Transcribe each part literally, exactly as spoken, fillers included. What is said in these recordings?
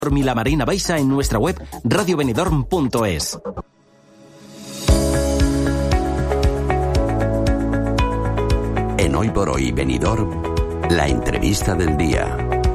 y la Marina Baixa en nuestra web radio benidorm punto es. En Hoy por Hoy Benidorm, la entrevista del día.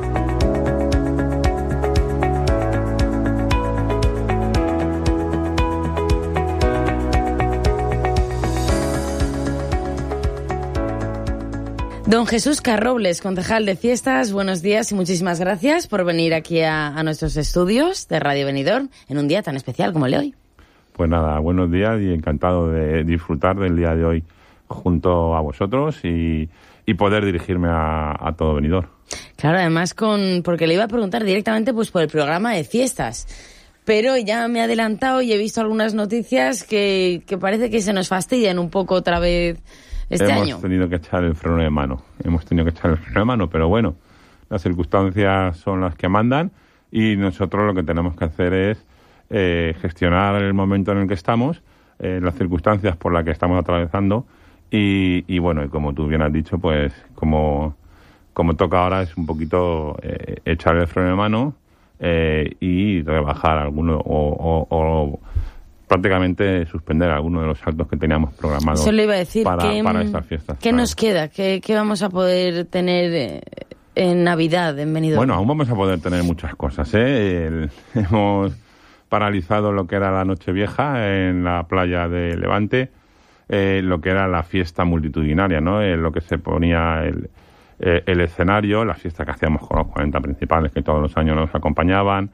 Don Jesús Carrobles, concejal de fiestas, buenos días y muchísimas gracias por venir aquí a, a nuestros estudios de Radio Benidorm en un día tan especial como el de hoy. Pues nada, buenos días y encantado de disfrutar del día de hoy junto a vosotros y, y poder dirigirme a, a todo Benidorm. Claro, además con porque le iba a preguntar directamente pues por el programa de fiestas, pero ya me he adelantado y he visto algunas noticias que, que parece que se nos fastidian un poco otra vez. Este hemos año. tenido que echar el freno de mano, hemos tenido que echar el freno de mano, pero bueno, las circunstancias son las que mandan y nosotros lo que tenemos que hacer es eh, gestionar el momento en el que estamos, eh, las circunstancias por las que estamos atravesando y, y bueno, y como tú bien has dicho, pues como, como toca ahora es un poquito eh, echar el freno de mano eh, y rebajar alguno o, o, o prácticamente suspender algunos de los actos que teníamos programados. Eso le iba a decir, para, que, para estas fiestas. ¿qué claro. nos queda? ¿Qué, ¿Qué vamos a poder tener en Navidad, en Benidorm? Bueno, aún vamos a poder tener muchas cosas, ¿eh? El, hemos paralizado lo que era la Nochevieja en la playa de Levante, eh, lo que era la fiesta multitudinaria, ¿no? Eh, lo que se ponía el, eh, el escenario, la fiesta que hacíamos con los cuarenta principales que todos los años nos acompañaban,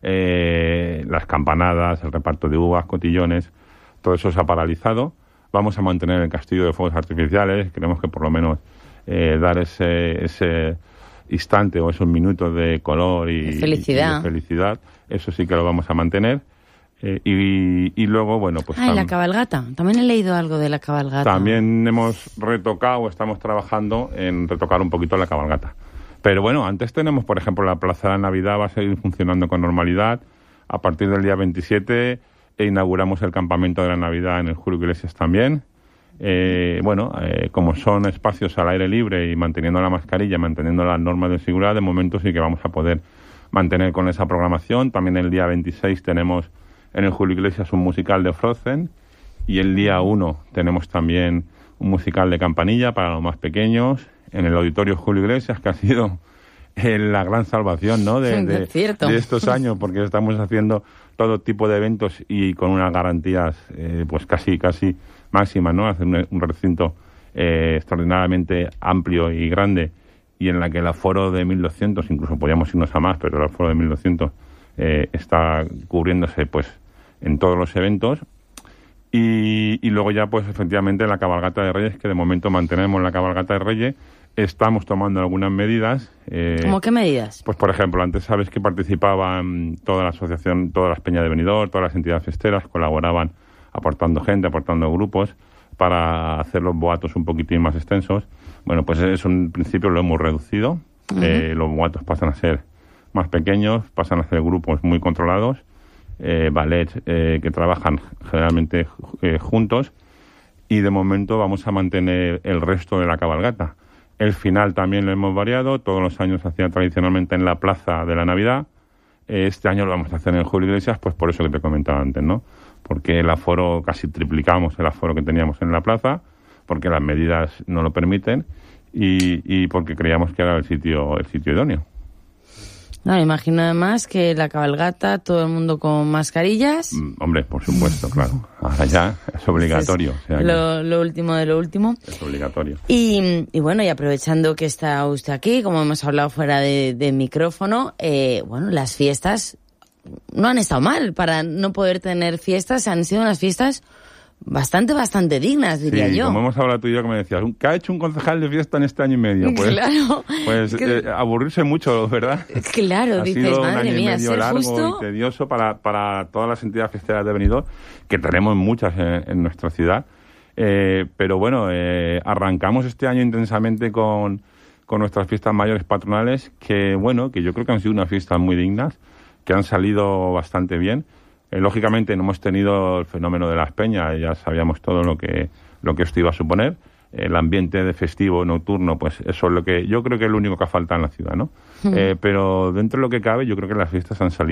Eh, las campanadas, el reparto de uvas, cotillones, todo eso se ha paralizado. Vamos a mantener el castillo de fuegos artificiales, queremos que por lo menos eh, dar ese, ese instante o esos minutos de color y de felicidad. Y de felicidad, eso sí que lo vamos a mantener. Eh, y, y luego, bueno, pues... Ah, y la cabalgata, también he leído algo de la cabalgata. También hemos retocado, estamos trabajando en retocar un poquito la cabalgata. Pero bueno, antes tenemos, por ejemplo, la Plaza de la Navidad va a seguir funcionando con normalidad. A partir del día veintisiete e inauguramos el campamento de la Navidad en el Julio Iglesias también. Eh, bueno, eh, como son espacios al aire libre y manteniendo la mascarilla, manteniendo las normas de seguridad, de momento sí que vamos a poder mantener con esa programación. También el día veintiséis tenemos en el Julio Iglesias un musical de Frozen y el día uno tenemos también un musical de Campanilla para los más pequeños en el Auditorio Julio Iglesias, que ha sido eh, la gran salvación, ¿no? de, de, de estos años, porque estamos haciendo todo tipo de eventos y con unas garantías eh, pues casi casi máximas, ¿no? Hacer un, un recinto eh, extraordinariamente amplio y grande y en la que el aforo de mil doscientos, incluso podríamos irnos a más, pero el aforo de mil doscientos eh, está cubriéndose pues en todos los eventos. Y, y luego ya, pues, efectivamente, la cabalgata de Reyes, que de momento mantenemos la cabalgata de Reyes. Estamos tomando algunas medidas. Eh, ¿Cómo qué medidas? Pues, por ejemplo, antes sabes que participaban toda la asociación, todas las peñas de Benidorm, todas las entidades festeras, colaboraban aportando gente, aportando grupos para hacer los boatos un poquitín más extensos. Bueno, pues eso en principio lo hemos reducido. Uh-huh. Eh, los boatos pasan a ser más pequeños, pasan a ser grupos muy controlados. Eh, ballets eh, que trabajan generalmente eh, juntos y de momento vamos a mantener el resto de la cabalgata. El final también lo hemos variado, todos los años se hacía tradicionalmente en la Plaza de la Navidad, eh, este año lo vamos a hacer en el Julio Iglesias, pues por eso que te comentaba antes, ¿no? Porque el aforo, casi triplicamos el aforo que teníamos en la plaza, porque las medidas no lo permiten y, y porque creíamos que era el sitio, el sitio idóneo. No, me imagino además que la cabalgata, todo el mundo con mascarillas. Mm, hombre, por supuesto, claro. Ahora ya es obligatorio. Es o sea, lo, lo último de lo último. Es obligatorio. Y, y bueno, y aprovechando que está usted aquí, como hemos hablado fuera de, de micrófono, eh, bueno, las fiestas no han estado mal. Para no poder tener fiestas, han sido unas fiestas bastante, bastante dignas, diría sí, yo. Como hemos hablado tú y yo, que me decías, ¿qué ha hecho un concejal de fiesta en este año y medio? Pues, claro. Pues que... eh, aburrirse mucho, ¿verdad? Claro, ha dices, sido madre un año mía, y medio ser largo justo... y tedioso para, para todas las entidades festeras de Benidorm, que tenemos muchas en, en nuestra ciudad. Eh, pero bueno, eh, arrancamos este año intensamente con, con nuestras fiestas mayores patronales, que bueno, que yo creo que han sido unas fiestas muy dignas, que han salido bastante bien. Eh, lógicamente no hemos tenido el fenómeno de las peñas, ya sabíamos todo lo que lo que esto iba a suponer. El ambiente de festivo nocturno, pues eso es lo que yo creo que es lo único que falta en la ciudad, ¿no? eh, pero dentro de lo que cabe yo creo que las fiestas han salido